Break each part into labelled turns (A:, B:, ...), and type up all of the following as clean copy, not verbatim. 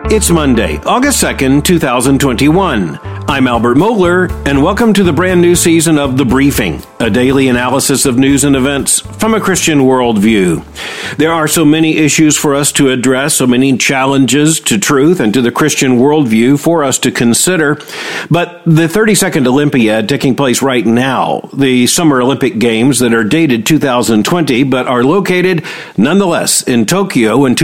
A: It's Monday, August 2nd, 2021. I'm Albert Mohler, and welcome to the brand new season of The Briefing, a daily analysis of news and events from a Christian worldview. There are so many issues for us to address, so many challenges to truth and to the Christian worldview for us to consider. But the 32nd Olympiad taking place right now, the Summer Olympic Games that are dated 2020 but are located nonetheless in Tokyo in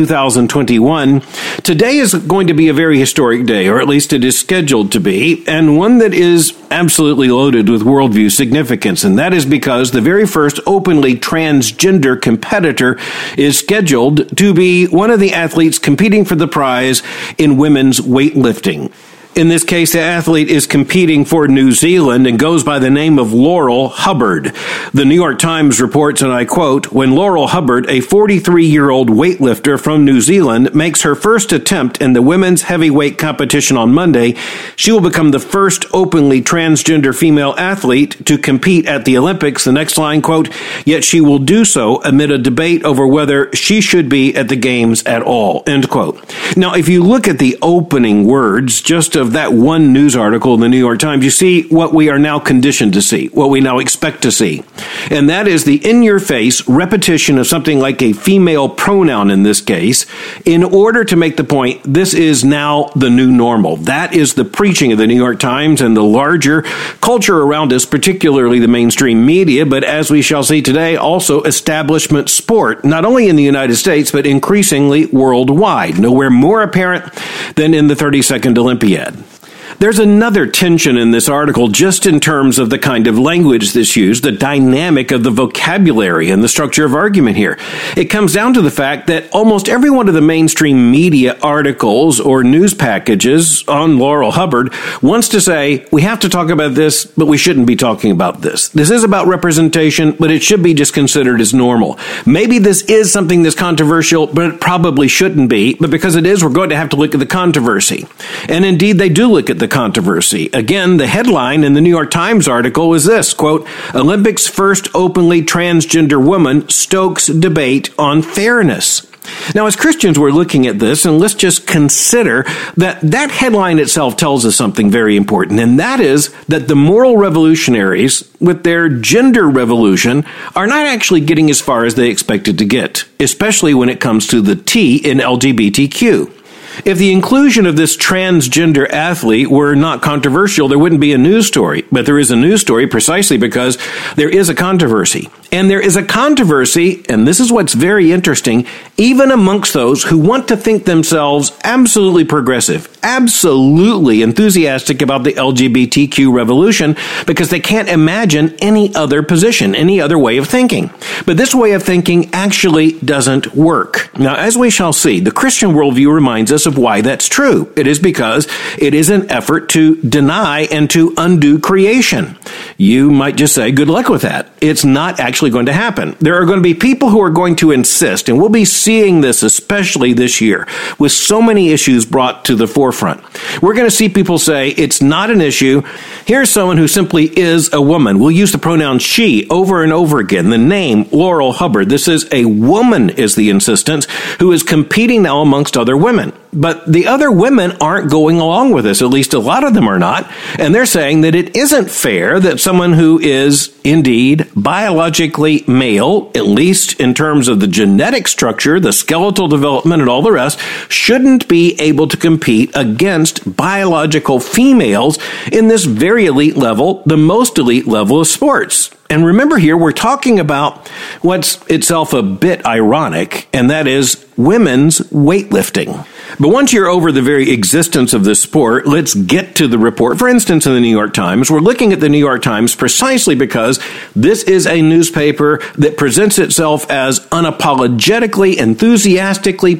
A: 2021, today is going to be a very historic day, or at least it is scheduled to be, and one that is absolutely loaded with worldview significance, and that is because the very first openly transgender competitor is scheduled to be one of the athletes competing for the prize in women's weightlifting. In this case, the athlete is competing for New Zealand and goes by the name of Laurel Hubbard. The New York Times reports, and I quote, "When Laurel Hubbard, a 43-year-old weightlifter from New Zealand, makes her first attempt in the women's heavyweight competition on Monday, she will become the first openly transgender female athlete to compete at the Olympics." The next line, quote, "Yet she will do so amid a debate over whether she should be at the games at all," end quote. Now, if you look at the opening words, just of that one news article in the New York Times, you see what we are now conditioned to see, what we now expect to see. And that is the in-your-face repetition of something like a female pronoun in this case, in order to make the point, this is now the new normal. That is the preaching of the New York Times and the larger culture around us, particularly the mainstream media, but as we shall see today, also establishment sport, not only in the United States, but increasingly worldwide. Nowhere more apparent than in the 32nd Olympiad. There's another tension in this article just in terms of the kind of language that's used, the dynamic of the vocabulary and the structure of argument here. It comes down to the fact that almost every one of the mainstream media articles or news packages on Laurel Hubbard wants to say, we have to talk about this, but we shouldn't be talking about this. This is about representation, but it should be just considered as normal. Maybe this is something that's controversial, but it probably shouldn't be. But because it is, we're going to have to look at the controversy. And indeed, they do look at the controversy. Again, the headline in the New York Times article is this, quote, "Olympics' first openly transgender woman stokes debate on fairness." Now, as Christians, we're looking at this, and let's just consider that that headline itself tells us something very important, and that is that the moral revolutionaries, with their gender revolution, are not actually getting as far as they expected to get, especially when it comes to the T in LGBTQ. If the inclusion of this transgender athlete were not controversial, there wouldn't be a news story. But there is a news story precisely because there is a controversy. And there is a controversy, and this is what's very interesting, even amongst those who want to think themselves absolutely progressive, absolutely enthusiastic about the LGBTQ revolution, because they can't imagine any other position, any other way of thinking. But this way of thinking actually doesn't work. Now, as we shall see, the Christian worldview reminds us of why that's true. It is because it is an effort to deny and to undo creation. You might just say, good luck with that. It's not actually going to happen. There are going to be people who are going to insist, and we'll be seeing this especially this year, with so many issues brought to the forefront. We're going to see people say, it's not an issue. Here's someone who simply is a woman. We'll use the pronoun she over and over again. The name, Laurel Hubbard. This is a woman, is the insistence, who is competing now amongst other women. But the other women aren't going along with this. At least a lot of them are not. And they're saying that it isn't fair that someone who is indeed biologically male, at least in terms of the genetic structure, the skeletal development, and all the rest, shouldn't be able to compete against biological females in this very elite level, the most elite level of sports. And remember here, we're talking about what's itself a bit ironic, and that is women's weightlifting. But once you're over the very existence of this sport, let's get to the report. For instance, in the New York Times, we're looking at the New York Times precisely because this is a newspaper that presents itself as unapologetically, enthusiastically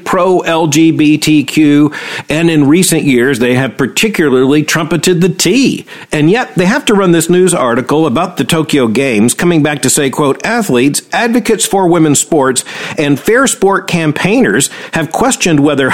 A: pro-LGBTQ, and in recent years, they have particularly trumpeted the T. And yet, they have to run this news article about the Tokyo Games, coming back to say, quote, "Athletes, advocates for women's sports, and fair sport campaigners have questioned whether Hubbard,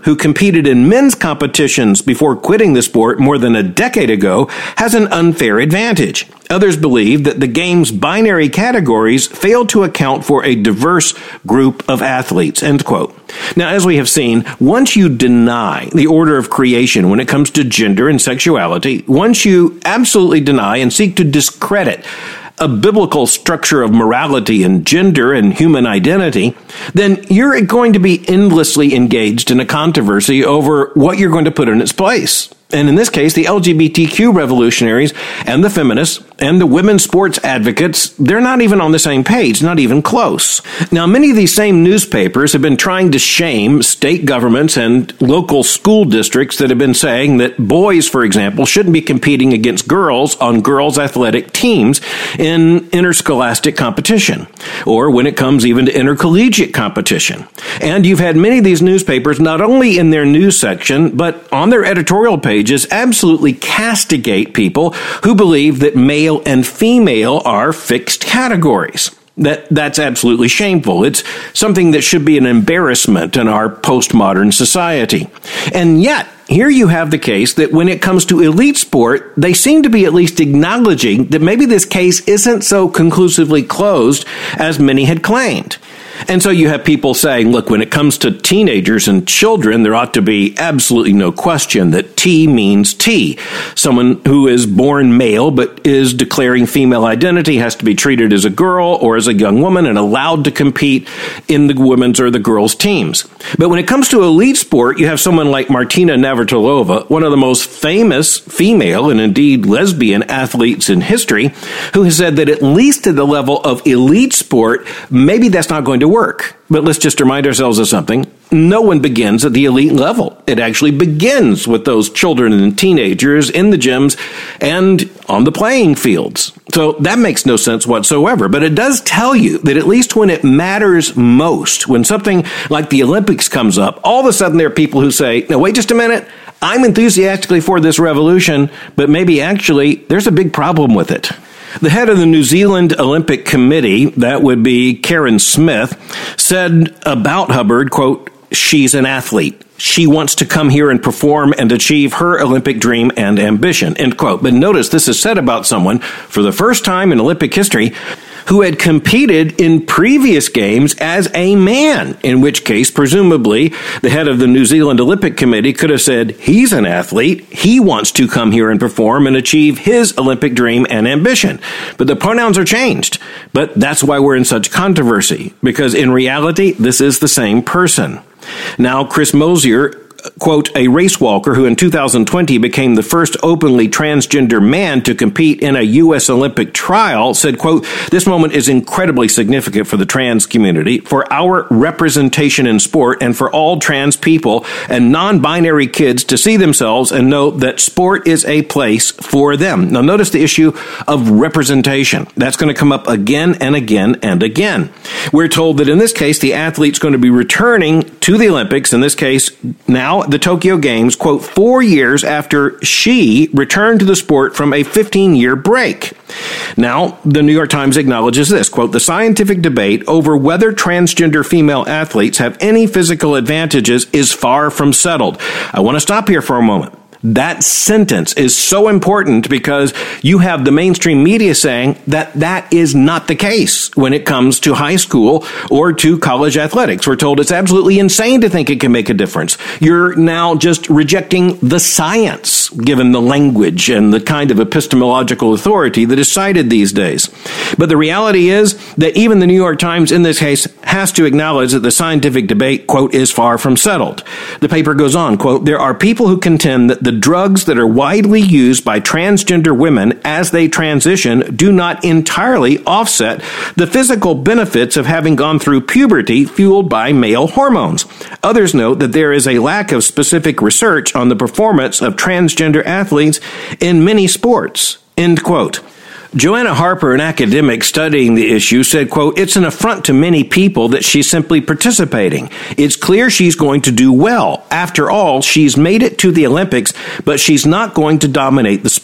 A: who competed in men's competitions before quitting the sport more than a decade ago, has an unfair advantage. Others believe that the game's binary categories fail to account for a diverse group of athletes, end quote. Now, as we have seen, once you deny the order of creation when it comes to gender and sexuality, once you absolutely deny and seek to discredit a biblical structure of morality and gender and human identity, then you're going to be endlessly engaged in a controversy over what you're going to put in its place. And in this case, the LGBTQ revolutionaries and the feminists and the women's sports advocates, they're not even on the same page, not even close. Now, many of these same newspapers have been trying to shame state governments and local school districts that have been saying that boys, for example, shouldn't be competing against girls on girls' athletic teams in interscholastic competition, or when it comes even to intercollegiate competition. And you've had many of these newspapers, not only in their news section, but on their editorial pages, absolutely castigate people who believe that male and female are fixed categories. That's absolutely shameful. It's something that should be an embarrassment in our postmodern society. And yet, here you have the case that when it comes to elite sport, they seem to be at least acknowledging that maybe this case isn't so conclusively closed as many had claimed. And so you have people saying, look, when it comes to teenagers and children, there ought to be absolutely no question that T means T. Someone who is born male but is declaring female identity has to be treated as a girl or as a young woman and allowed to compete in the women's or the girls' teams. But when it comes to elite sport, you have someone like Martina Navratilova, one of the most famous female and indeed lesbian athletes in history, who has said that at least at the level of elite sport, maybe that's not going to work. But let's just remind ourselves of something. No one begins at the elite level. It actually begins with those children and teenagers in the gyms and on the playing fields. So that makes no sense whatsoever. But it does tell you that at least when it matters most, when something like the Olympics comes up, all of a sudden there are people who say, no, wait just a minute. I'm enthusiastically for this revolution, but maybe actually there's a big problem with it. The head of the New Zealand Olympic Committee, that would be Karen Smith, said about Hubbard, quote, she's an athlete. She wants to come here and perform and achieve her Olympic dream and ambition, end quote. But notice this is said about someone, for the first time in Olympic history, who had competed in previous games as a man, in which case, presumably, the head of the New Zealand Olympic Committee could have said, he's an athlete, he wants to come here and perform and achieve his Olympic dream and ambition. But the pronouns are changed. But that's why we're in such controversy, because in reality, this is the same person. Now, Chris Mosier, quote, a race walker who in 2020 became the first openly transgender man to compete in a U.S. Olympic trial, said, quote, this moment is incredibly significant for the trans community, for our representation in sport, and for all trans people and non-binary kids to see themselves and know that sport is a place for them. Now, notice the issue of representation. That's going to come up again and again and again. We're told that in this case, the athlete's going to be returning to the Olympics, in this case, now the Tokyo Games, quote, 4 years after she returned to the sport from a 15-year break. Now, the New York Times acknowledges this, quote, the scientific debate over whether transgender female athletes have any physical advantages is far from settled. I want to stop here for a moment. That sentence is so important because you have the mainstream media saying that that is not the case when it comes to high school or to college athletics. We're told it's absolutely insane to think it can make a difference. You're now just rejecting the science, given the language and the kind of epistemological authority that is cited these days. But the reality is that even the New York Times in this case has to acknowledge that the scientific debate, quote, is far from settled. The paper goes on, quote, there are people who contend that the drugs that are widely used by transgender women as they transition do not entirely offset the physical benefits of having gone through puberty fueled by male hormones. Others note that there is a lack of specific research on the performance of transgender athletes in many sports, end quote. Joanna Harper, an academic studying the issue, said, quote, it's an affront to many people that she's simply participating. It's clear she's going to do well. After all, she's made it to the Olympics, but she's not going to dominate the sport.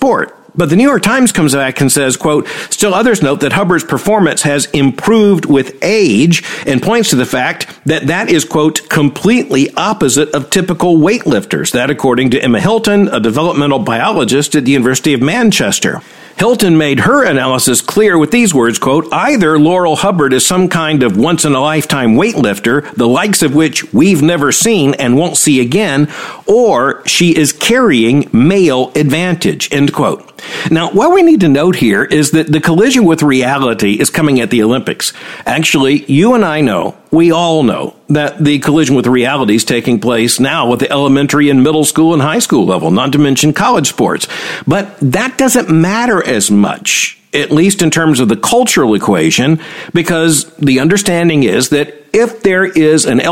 A: But the New York Times comes back and says, quote, still others note that Hubbard's performance has improved with age and points to the fact that that is, quote, completely opposite of typical weightlifters. That according to Emma Hilton, a developmental biologist at the University of Manchester. Hilton made her analysis clear with these words, quote, either Laurel Hubbard is some kind of once-in-a-lifetime weightlifter, the likes of which we've never seen and won't see again, or she is carrying male advantage, end quote. Now, what we need to note here is that the collision with reality is coming at the Olympics. Actually, you and I know, we all know, that the collision with reality is taking place now at the elementary and middle school and high school level, not to mention college sports. But that doesn't matter as much, at least in terms of the cultural equation, because the understanding is that if there is an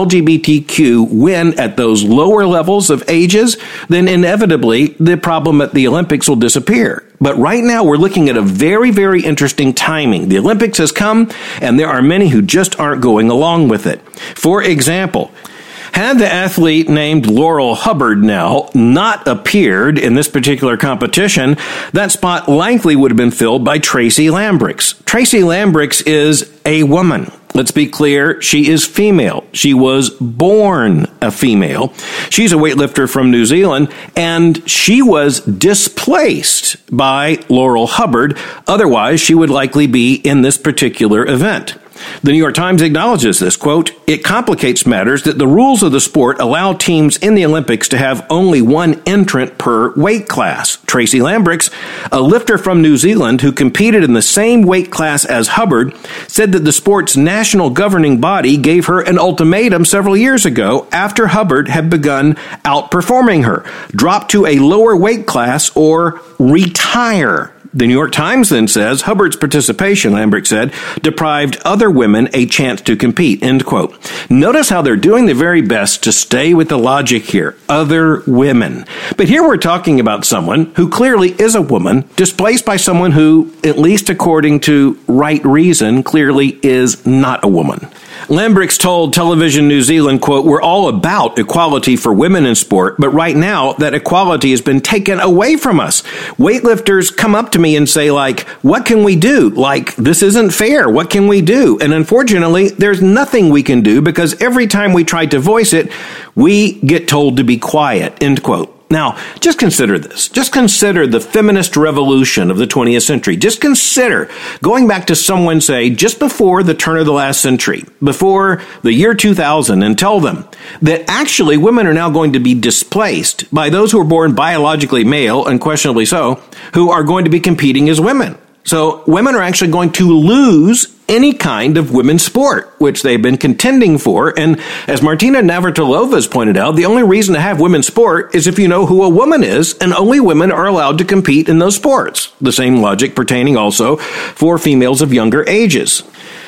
A: LGBTQ win at those lower levels of ages, then inevitably the problem at the Olympics will disappear. But right now we're looking at a very, very interesting timing. The Olympics has come, and there are many who just aren't going along with it. For example, had the athlete named Laurel Hubbard now not appeared in this particular competition, that spot likely would have been filled by Tracy Lambrix. Tracy Lambrix is a woman. Let's be clear, she is female. She was born a female. She's a weightlifter from New Zealand, and she was displaced by Laurel Hubbard. Otherwise, she would likely be in this particular event. The New York Times acknowledges this, quote, it complicates matters that the rules of the sport allow teams in the Olympics to have only one entrant per weight class. Tracy Lambrix, a lifter from New Zealand who competed in the same weight class as Hubbard, said that the sport's national governing body gave her an ultimatum several years ago after Hubbard had begun outperforming her. Drop to a lower weight class or retire. The New York Times then says Hubbard's participation, Lambrix said, deprived other women a chance to compete, end quote. Notice how they're doing their very best to stay with the logic here. Other women. But here we're talking about someone who clearly is a woman, displaced by someone who, at least according to right reason, clearly is not a woman. Lambrix told Television New Zealand, quote, we're all about equality for women in sport, but right now that equality has been taken away from us. Weightlifters come up to me and say, like, what can we do? Like, this isn't fair. What can we do? And unfortunately, there's nothing we can do because every time we try to voice it, we get told to be quiet, end quote. Now, just consider this. Just consider the feminist revolution of the 20th century. Just consider going back to someone, say, just before the turn of the last century, before the year 2000, and tell them that actually women are now going to be displaced by those who are born biologically male, unquestionably so, who are going to be competing as women. So women are actually going to lose any kind of women's sport, which they've been contending for. And as Martina Navratilova has pointed out, the only reason to have women's sport is if you know who a woman is, and only women are allowed to compete in those sports. The same logic pertaining also for females of younger ages.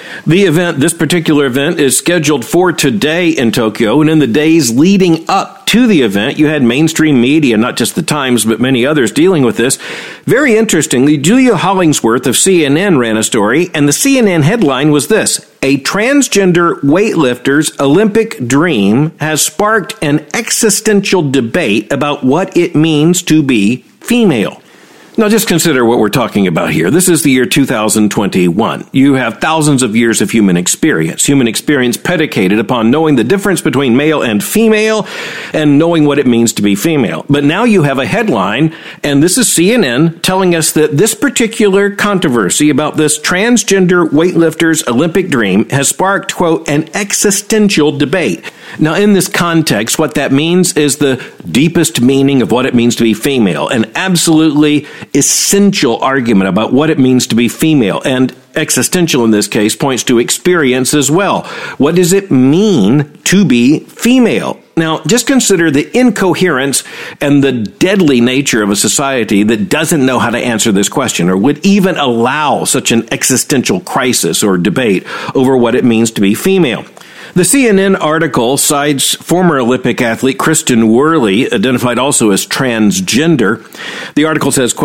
A: This particular event is scheduled for today in Tokyo, and in the days leading up to the event, you had mainstream media, not just the Times, but many others dealing with this. Very interestingly, Julia Hollingsworth of CNN ran a story, and the CNN headline was this: a transgender weightlifter's Olympic dream has sparked an existential debate about what it means to be female. Now, just consider what we're talking about here. This is the year 2021. You have thousands of years of human experience predicated upon knowing the difference between male and female and knowing what it means to be female. But now you have a headline, and this is CNN telling us that this particular controversy about this transgender weightlifter's Olympic dream has sparked, quote, an existential debate. Now, in this context, what that means is the deepest meaning of what it means to be female, an absolutely essential argument about what it means to be female. And existential in this case points to experience as well. What does it mean to be female? Now, just consider the incoherence and the deadly nature of a society that doesn't know how to answer this question or would even allow such an existential crisis or debate over what it means to be female. The CNN article cites former Olympic athlete Kristen Worley, identified also as transgender. The article says, quote,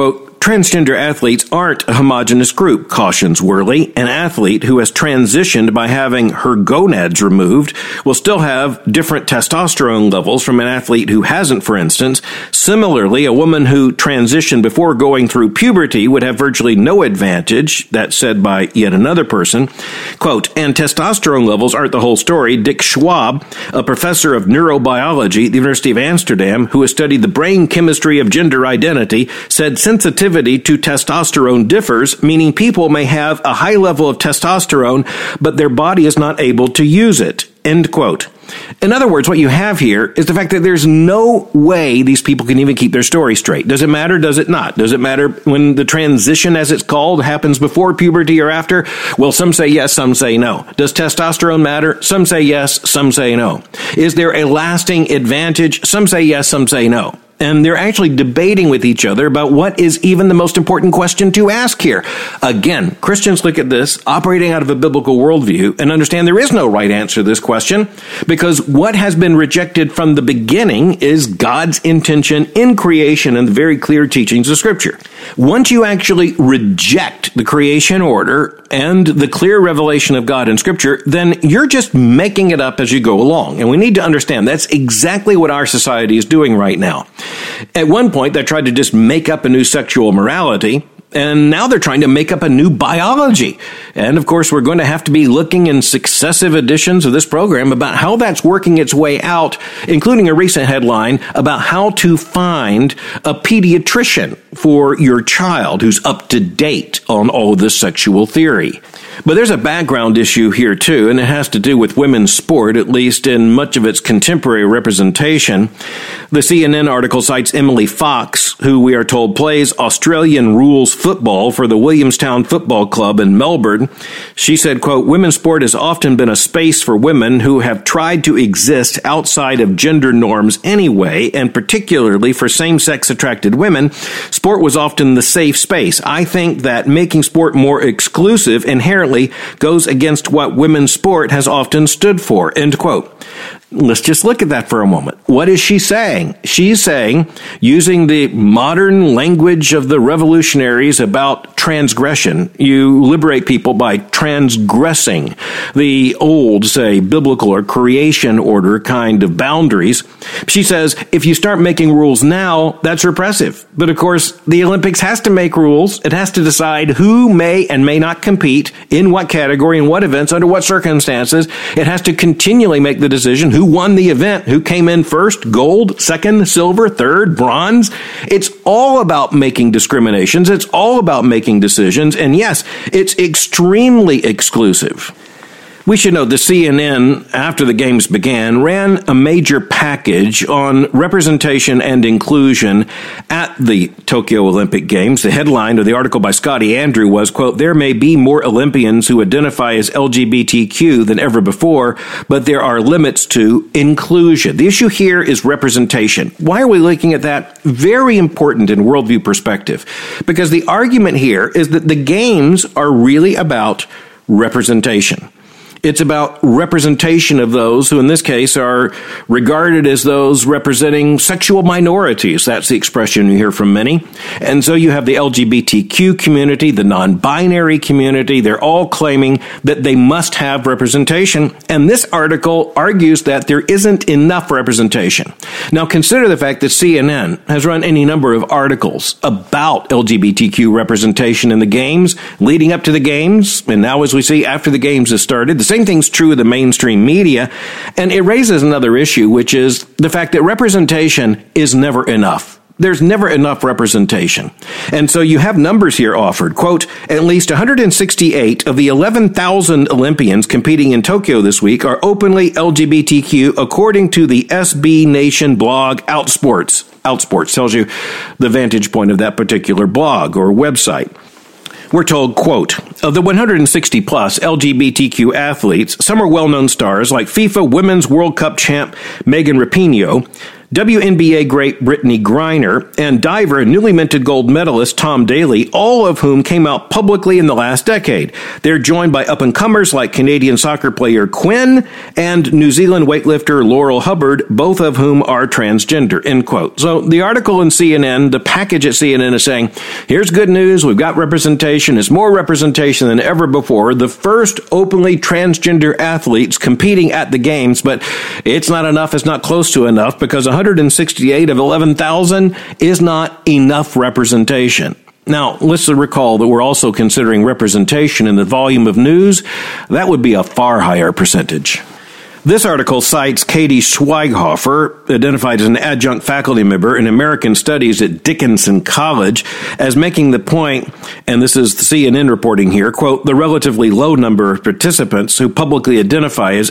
A: transgender athletes aren't a homogeneous group, cautions Worley. An athlete who has transitioned by having her gonads removed will still have different testosterone levels from an athlete who hasn't, for instance. Similarly, a woman who transitioned before going through puberty would have virtually no advantage. That's said by yet another person. Quote, and testosterone levels aren't the whole story. Dick Schwab, a professor of neurobiology at the University of Amsterdam, who has studied the brain chemistry of gender identity, said sensitivity to testosterone differs, meaning people may have a high level of testosterone, but their body is not able to use it. End quote. In other words, what you have here is the fact that there's no way these people can even keep their story straight. Does it matter? Does it not? Does it matter when the transition, as it's called, happens before puberty or after? Well, some say yes, some say no. Does testosterone matter? Some say yes, some say no. Is there a lasting advantage? Some say yes, some say no. And they're actually debating with each other about what is even the most important question to ask here. Again, Christians look at this, operating out of a biblical worldview, and understand there is no right answer to this question, because what has been rejected from the beginning is God's intention in creation and the very clear teachings of Scripture. Once you actually reject the creation order and the clear revelation of God in Scripture, then you're just making it up as you go along. And we need to understand that's exactly what our society is doing right now. At one point, they tried to just make up a new sexual morality, and now they're trying to make up a new biology. And of course, we're going to have to be looking in successive editions of this program about how that's working its way out, including a recent headline about how to find a pediatrician for your child who's up to date on all of this sexual theory. But there's a background issue here too, and it has to do with women's sport, at least in much of its contemporary representation. The CNN article cites Emily Fox, who we are told plays Australian rules football for the Williamstown Football Club in Melbourne. She said, quote, women's sport has often been a space for women who have tried to exist outside of gender norms anyway, and particularly for same-sex attracted women, sport was often the safe space. I think that making sport more exclusive inherently goes against what women's sport has often stood for, end quote. Let's just look at that for a moment. What is she saying? She's saying, using the modern language of the revolutionaries about transgression, you liberate people by transgressing the old, say, biblical or creation order kind of boundaries. She says, if you start making rules now, that's repressive. But of course, the Olympics has to make rules. It has to decide who may and may not compete, in what category, in what events, under what circumstances. It has to continually make the decision who won the event, who came in first, gold, second, silver, third, bronze. It's all about making discriminations. It's all about making decisions. And yes, it's extremely exclusive. We should note the CNN, after the games began, ran a major package on representation and inclusion at the Tokyo Olympic Games. The headline of the article by Scotty Andrew was, quote, there may be more Olympians who identify as LGBTQ than ever before, but there are limits to inclusion. The issue here is representation. Why are we looking at that? Very important in worldview perspective, because the argument here is that the games are really about representation. It's about representation of those who, in this case, are regarded as those representing sexual minorities. That's the expression you hear from many. And so you have the LGBTQ community, the non-binary community. They're all claiming that they must have representation. And this article argues that there isn't enough representation. Now, consider the fact that CNN has run any number of articles about LGBTQ representation in the games, leading up to the games, and now, as we see, after the games have started. The same thing's true of the mainstream media, and it raises another issue, which is the fact that representation is never enough. There's never enough representation. And so you have numbers here offered. Quote, at least 168 of the 11,000 Olympians competing in Tokyo this week are openly LGBTQ, according to the SB Nation blog Outsports. Outsports tells you the vantage point of that particular blog or website. We're told, quote, of the 160 plus LGBTQ athletes, some are well-known stars like FIFA Women's World Cup champ Megan Rapinoe, WNBA great Brittany Griner, and diver and newly minted gold medalist Tom Daley, all of whom came out publicly in the last decade. They're joined by up-and-comers like Canadian soccer player Quinn and New Zealand weightlifter Laurel Hubbard, both of whom are transgender, end quote. So the article in CNN, the package at CNN is saying, here's good news, we've got representation, it's more representation than ever before, the first openly transgender athletes competing at the games, but it's not enough, it's not close to enough, because 168 of 11,000 is not enough representation. Now, let's recall that we're also considering representation in the volume of news. That would be a far higher percentage. This article cites Katie Schweighofer, identified as an adjunct faculty member in American Studies at Dickinson College, as making the point, and this is the CNN reporting here, quote, the relatively low number of participants who publicly identify as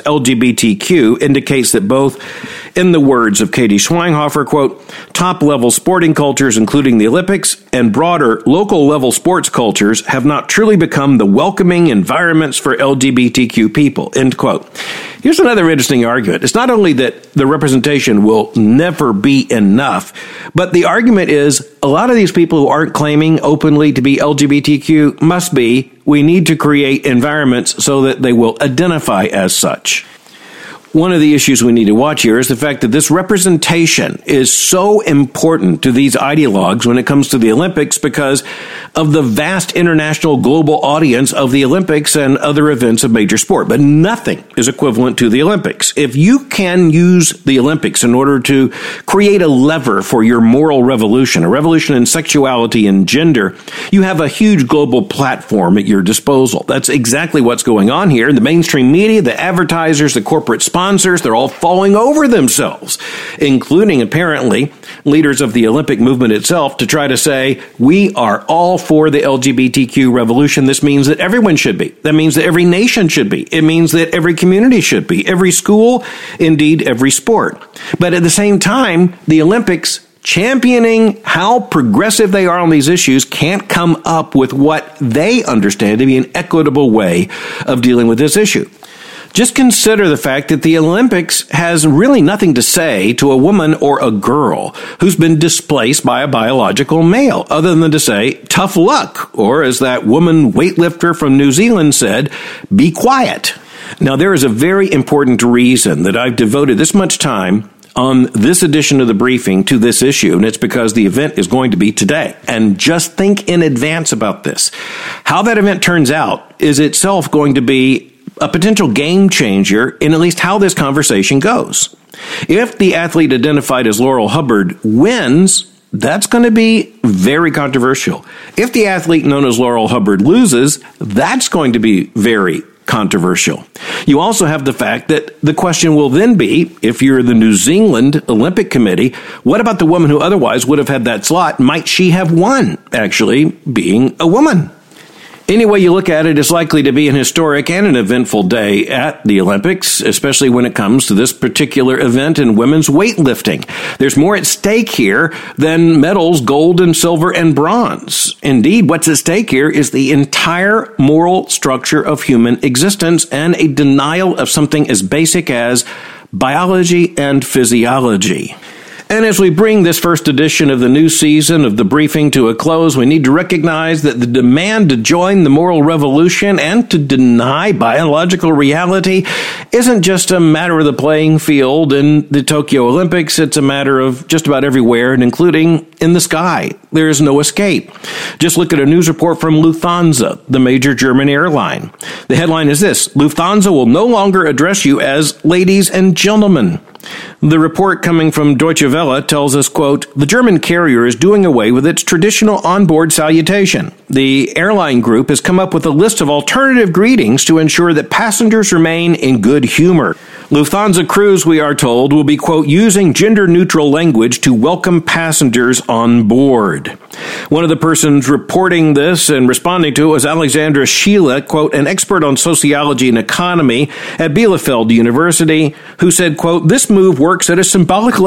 A: LGBTQ indicates that both, in the words of Katie Schweighofer, quote, top-level sporting cultures, including the Olympics, and broader local-level sports cultures have not truly become the welcoming environments for LGBTQ people, end quote. Here's another interesting argument. It's not only that the representation will never be enough, but the argument is a lot of these people who aren't claiming openly to be LGBTQ must be, we need to create environments so that they will identify as such. One of the issues we need to watch here is the fact that this representation is so important to these ideologues when it comes to the Olympics because of the vast international global audience of the Olympics and other events of major sport. But nothing is equivalent to the Olympics. If you can use the Olympics in order to create a lever for your moral revolution, a revolution in sexuality and gender, you have a huge global platform at your disposal. That's exactly what's going on here. The mainstream media, the advertisers, the corporate sponsors, they're all falling over themselves, including apparently leaders of the Olympic movement itself, to try to say, we are all for the LGBTQ revolution. This means that everyone should be. That means that every nation should be. It means that every community should be. Every school, indeed every sport. But at the same time, the Olympics, championing how progressive they are on these issues, can't come up with what they understand to be an equitable way of dealing with this issue. Just consider the fact that the Olympics has really nothing to say to a woman or a girl who's been displaced by a biological male, other than to say, tough luck, or as that woman weightlifter from New Zealand said, be quiet. Now, there is a very important reason that I've devoted this much time on this edition of the briefing to this issue, and it's because the event is going to be today. And just think in advance about this. How that event turns out is itself going to be a potential game changer in at least how this conversation goes. If the athlete identified as Laurel Hubbard wins, that's going to be very controversial. If the athlete known as Laurel Hubbard loses, that's going to be very controversial. You also have the fact that the question will then be, if you're the New Zealand Olympic Committee, what about the woman who otherwise would have had that slot? Might she have won, actually, being a woman? Any way you look at it, it's likely to be an historic and an eventful day at the Olympics, especially when it comes to this particular event in women's weightlifting. There's more at stake here than medals, gold and silver and bronze. Indeed, what's at stake here is the entire moral structure of human existence and a denial of something as basic as biology and physiology. And as we bring this first edition of the new season of the briefing to a close, we need to recognize that the demand to join the moral revolution and to deny biological reality isn't just a matter of the playing field in the Tokyo Olympics. It's a matter of just about everywhere, and including in the sky. There is no escape. Just look at a news report from Lufthansa, the major German airline. The headline is this: Lufthansa will no longer address you as ladies and gentlemen. The report coming from Deutsche Welle tells us, quote, the German carrier is doing away with its traditional onboard salutation. The airline group has come up with a list of alternative greetings to ensure that passengers remain in good humor. Lufthansa crews, we are told, will be, quote, using gender-neutral language to welcome passengers on board. One of the persons reporting this and responding to it was Alexandra Schiele, quote, an expert on sociology and economy at Bielefeld University, who said, quote, this move works at a symbolic level.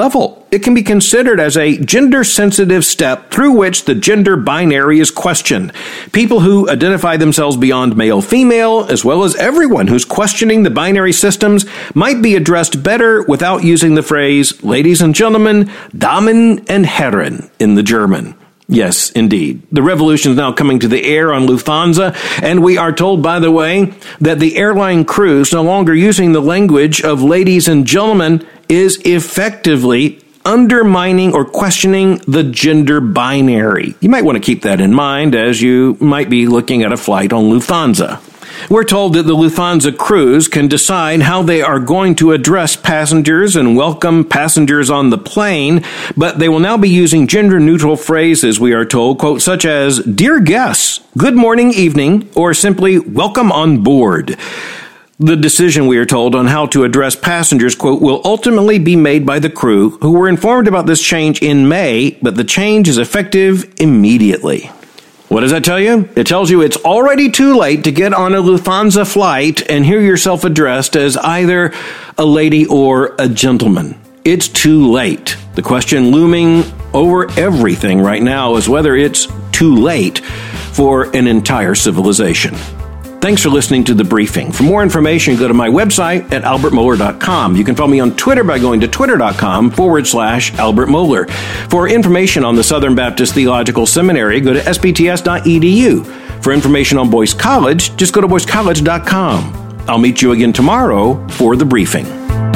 A: it can be considered as a gender-sensitive step through which the gender binary is questioned. People who identify themselves beyond male-female, as well as everyone who's questioning the binary systems, might be addressed better without using the phrase, ladies and gentlemen, Damen and Herren in the German. Yes, indeed. The revolution is now coming to the air on Lufthansa, and we are told, by the way, that the airline crews no longer using the language of ladies and gentlemen is effectively undermining or questioning the gender binary. You might want to keep that in mind as you might be looking at a flight on Lufthansa. We're told that the Lufthansa crews can decide how they are going to address passengers and welcome passengers on the plane, but they will now be using gender-neutral phrases, we are told, quote, such as, dear guests, good morning, evening, or simply, welcome on board. The decision, we are told, on how to address passengers, quote, will ultimately be made by the crew, who were informed about this change in May, but the change is effective immediately. What does that tell you? It tells you it's already too late to get on a Lufthansa flight and hear yourself addressed as either a lady or a gentleman. It's too late. The question looming over everything right now is whether it's too late for an entire civilization. Thanks for listening to The Briefing. For more information, go to my website at albertmohler.com. You can follow me on Twitter by going to twitter.com/Albert Mohler. For information on the Southern Baptist Theological Seminary, go to sbts.edu. For information on Boyce College, just go to boycecollege.com. I'll meet you again tomorrow for The Briefing.